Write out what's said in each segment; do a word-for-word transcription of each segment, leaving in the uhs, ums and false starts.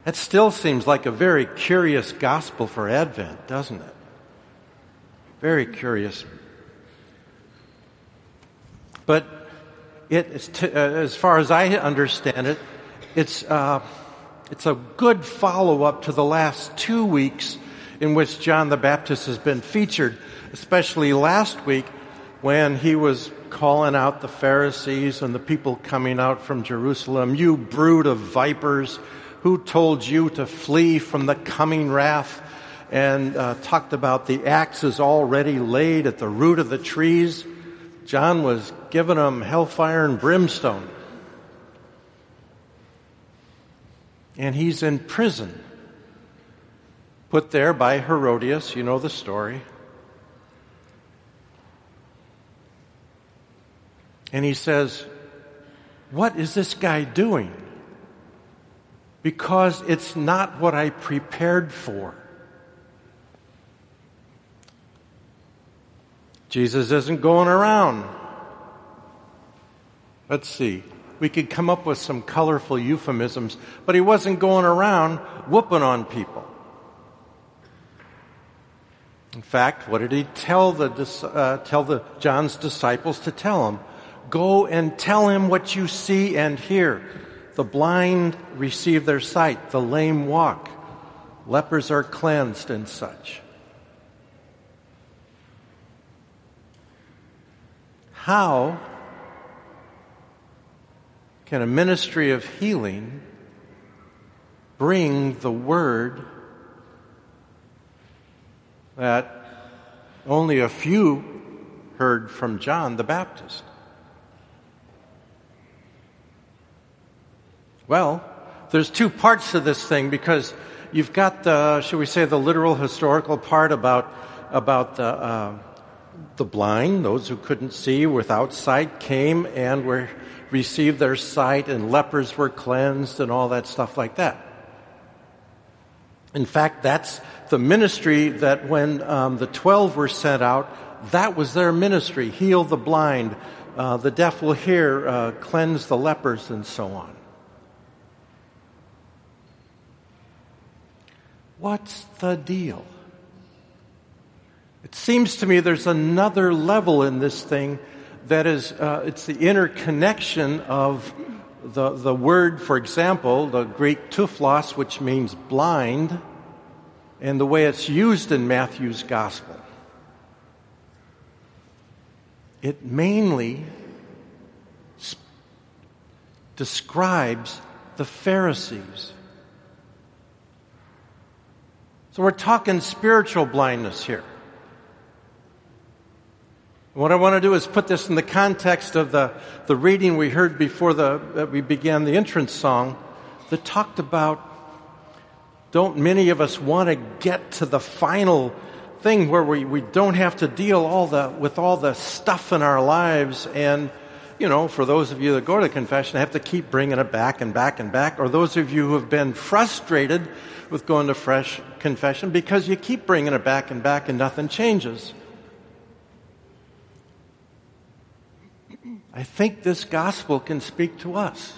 That still seems like a very curious gospel for Advent, doesn't it? Very curious. But it is t- uh, as far as I understand it, it's uh, it's a good follow-up to the last two weeks in which John the Baptist has been featured, especially last week when he was calling out the Pharisees and the people coming out from Jerusalem. You brood of vipers, who told you to flee from the coming wrath? And uh, talked about the axe is already laid at the root of the trees. John was giving them hellfire and brimstone. And he's in prison, put there by Herodias. You know the story. And he says, what is this guy doing? Because it's not what I prepared for. Jesus isn't going around. Let's see. We could come up with some colorful euphemisms, but he wasn't going around whooping on people. In fact, what did he tell the uh, tell the John's disciples to tell him? Go and tell him what you see and hear. The blind receive their sight, the lame walk, lepers are cleansed, and such. How can a ministry of healing bring the word that only a few heard from John the Baptist? Well, there's two parts to this thing, because you've got the, shall we say, the literal historical part about about the uh, the blind, those who couldn't see without sight, came and were received their sight, and lepers were cleansed, and all that stuff like that. In fact, that's the ministry that when um, the twelve were sent out, that was their ministry: heal the blind, uh, the deaf will hear, uh, cleanse the lepers, and so on. What's the deal? It seems to me there's another level in this thing that is, uh, it's the interconnection of the, the word, for example, the Greek tuflos, which means blind, and the way it's used in Matthew's gospel. It mainly sp- describes the Pharisees. So we're talking spiritual blindness here. What I want to do is put this in the context of the, the reading we heard before the, that we began the entrance song that talked about, don't many of us want to get to the final thing where we, we don't have to deal all the with all the stuff in our lives, and, you know, for those of you that go to confession, have to keep bringing it back and back and back, or those of you who have been frustrated with going to fresh confession because you keep bringing it back and back and nothing changes. I think this gospel can speak to us.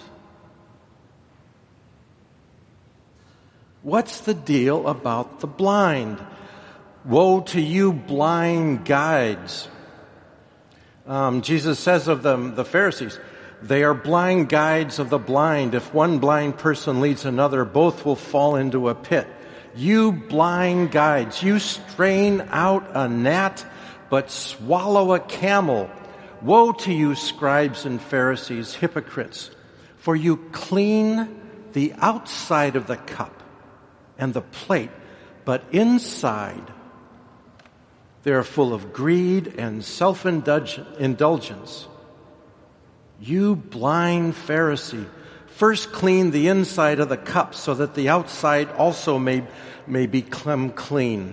What's the deal about the blind? Woe to you, blind guides. Um, Jesus says of them, the Pharisees, they are blind guides of the blind. If one blind person leads another, both will fall into a pit. You blind guides, you strain out a gnat, but swallow a camel. Woe to you, scribes and Pharisees, hypocrites, for you clean the outside of the cup and the plate, but inside they are full of greed and self-indulgence. You blind Pharisee, first clean the inside of the cup so that the outside also may, may become clean.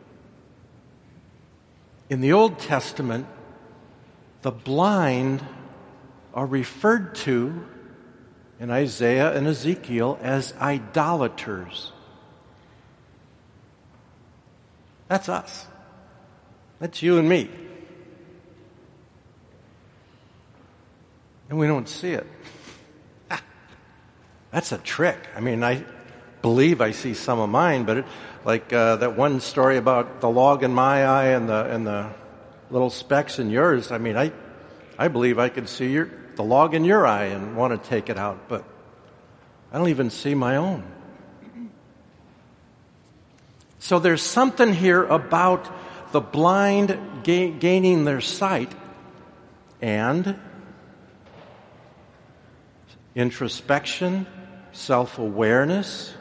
In the Old Testament, the blind are referred to in Isaiah and Ezekiel as idolaters. That's us. That's you and me. And we don't see it. That's a trick. I mean, I believe I see some of mine, but it, like uh, that one story about the log in my eye and the and the little specks in yours. I mean, I I believe I could see your the log in your eye and want to take it out, but I don't even see my own. So there's something here about the blind ga- gaining their sight and introspection, self-awareness.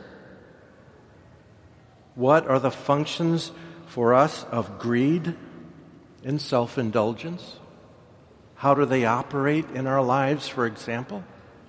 What are the functions for us of greed and self-indulgence? How do they operate in our lives, for example?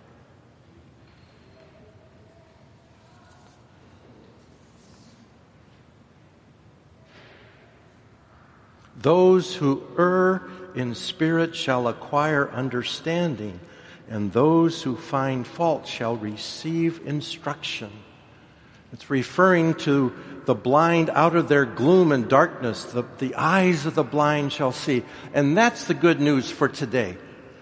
Those who err in spirit shall acquire understanding, and those who find fault shall receive instruction. It's referring to the blind out of their gloom and darkness. The, the eyes of the blind shall see. And that's the good news for today.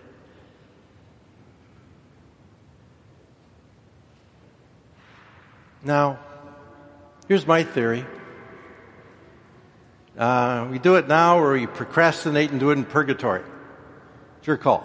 Now, here's my theory. Uh, we do it now or we procrastinate and do it in purgatory. It's your call.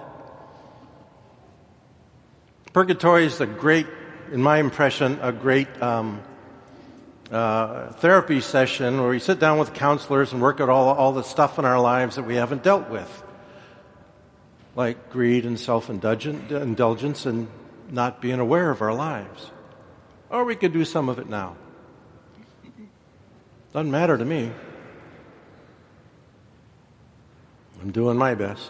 Purgatory is a great, in my impression, a great um, uh, therapy session where we sit down with counselors and work out all, all the stuff in our lives that we haven't dealt with, like greed and self-indulgence and not being aware of our lives. Or we could do some of it now. Doesn't matter to me. I'm doing my best.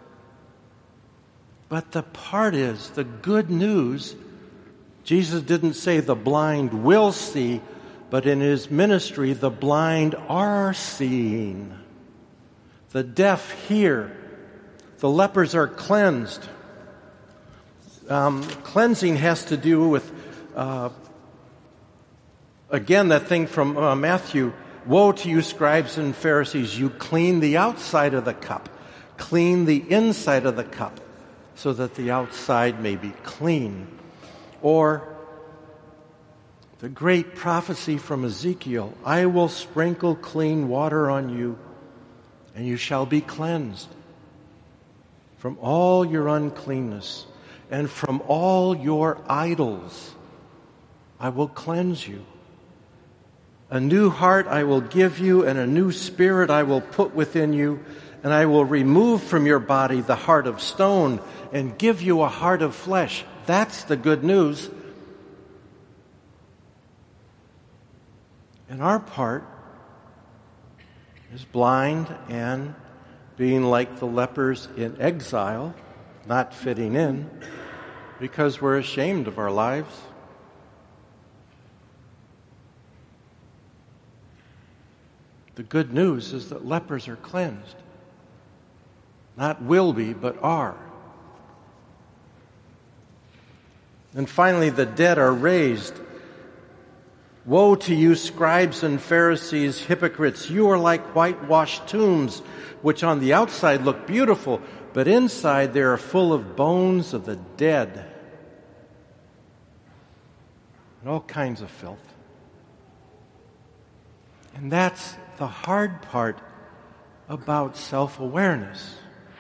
But the part is, the good news, Jesus didn't say the blind will see, but in his ministry, the blind are seeing. The deaf hear. The lepers are cleansed. Um, cleansing has to do with, uh, again, that thing from uh, Matthew, woe to you, scribes and Pharisees, you clean the outside of the cup. Clean the inside of the cup so that the outside may be clean. Or the great prophecy from Ezekiel, I will sprinkle clean water on you, and you shall be cleansed from all your uncleanness, and from all your idols I will cleanse you. A new heart I will give you, and a new spirit I will put within you, and I will remove from your body the heart of stone and give you a heart of flesh. That's the good news. And our part is blind and being like the lepers in exile, not fitting in, because we're ashamed of our lives. The good news is that lepers are cleansed. Not will be, but are. And finally, the dead are raised. Woe to you, scribes and Pharisees, hypocrites! You are like whitewashed tombs, which on the outside look beautiful, but inside they are full of bones of the dead and all kinds of filth. And that's the hard part about self-awareness.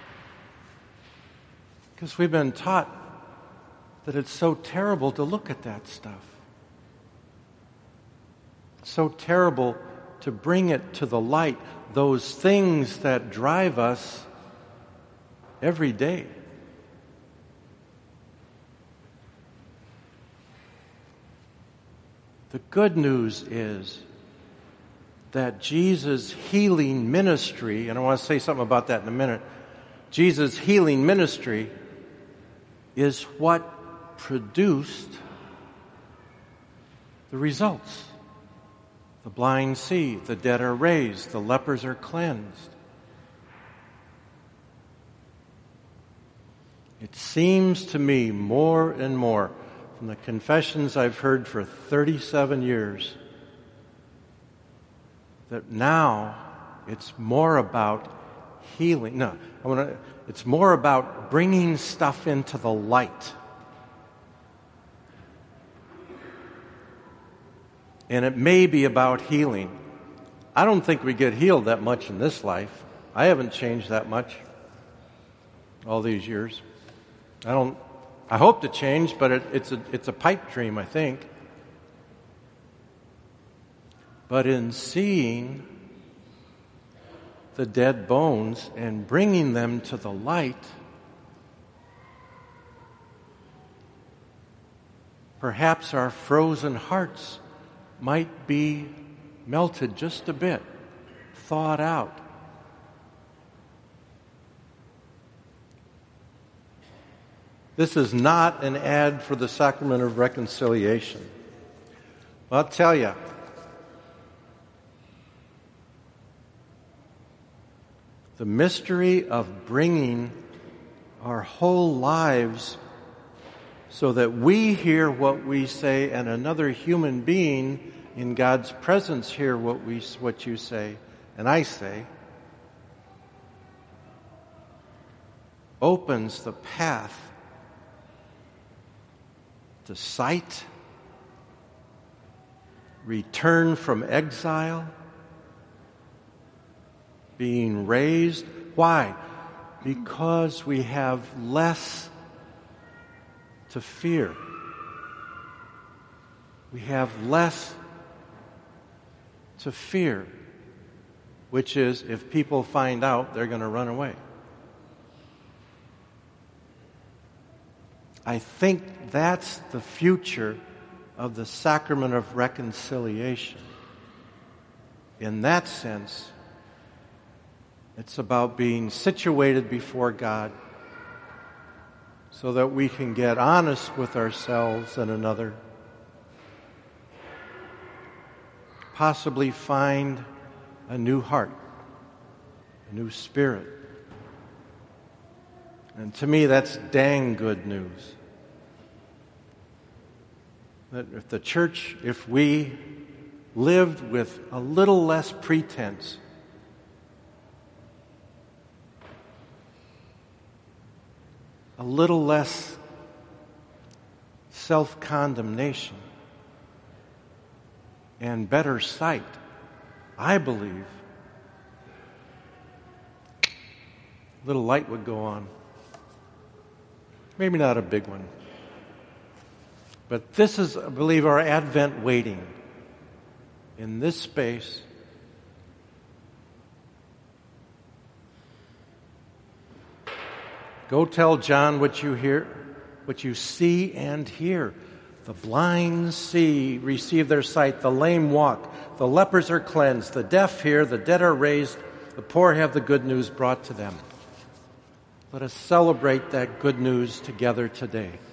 Because we've been taught that it's so terrible to look at that stuff. So terrible to bring it to the light, those things that drive us every day. The good news is that Jesus' healing ministry, and I want to say something about that in a minute, Jesus' healing ministry is what produced the results. The blind see, the dead are raised, the lepers are cleansed. It seems to me more and more from the confessions I've heard for thirty-seven years that now it's more about healing. No, I want to. It's more about bringing stuff into the light. And it may be about healing. I don't think we get healed that much in this life. I haven't changed that much all these years. I don't, I hope to change, but it, it's a, it's a pipe dream, I think. But in seeing the dead bones and bringing them to the light, perhaps our frozen hearts might be melted just a bit, thawed out. This is not an ad for the sacrament of reconciliation. I'll tell you, the mystery of bringing our whole lives so that we hear what we say and another human being in God's presence hear what we what you say and I say, opens the path to sight, return from exile, being raised. Why? Because we have less to fear. We have less to fear, which is if people find out, they're going to run away. I think that's the future of the sacrament of reconciliation. In that sense, it's about being situated before God so that we can get honest with ourselves and another, possibly find a new heart, a new spirit. And to me, that's dang good news. That if the church, if we lived with a little less pretense, a little less self-condemnation, and better sight, I believe a little light would go on. Maybe not a big one. But this is, I believe, our Advent waiting. In this space, go tell John what you hear, what you see and hear. The blind see, receive their sight. The lame walk. The lepers are cleansed. The deaf hear. The dead are raised. The poor have the good news brought to them. Let us celebrate that good news together today.